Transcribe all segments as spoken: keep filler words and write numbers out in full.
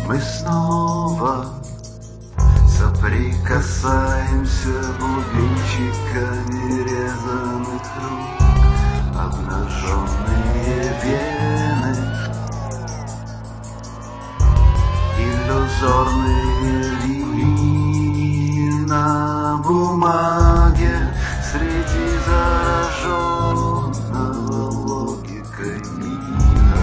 Мы снова соприкасаемся бубенчиками резаных рук, обнаженные вены, иллюзорные линии на бумаге среди зараженного логикой мира.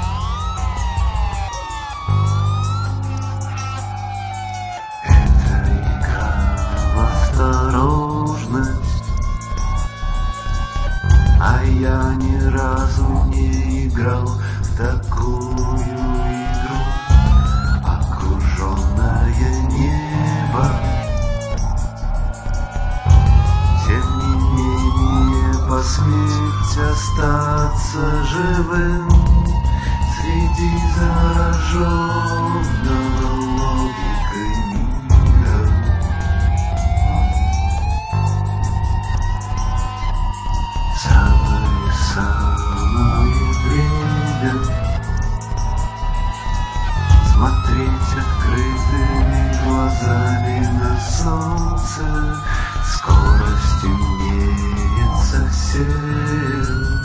Это игра в осторожность, а я ни разу не играл в такую игру. Окруженное небо, тем не менее посметь остаться живым среди зараженного логикой мира. Самое-самое время смотреть открытыми глазами на солнце. Скоро стемнеет совсем.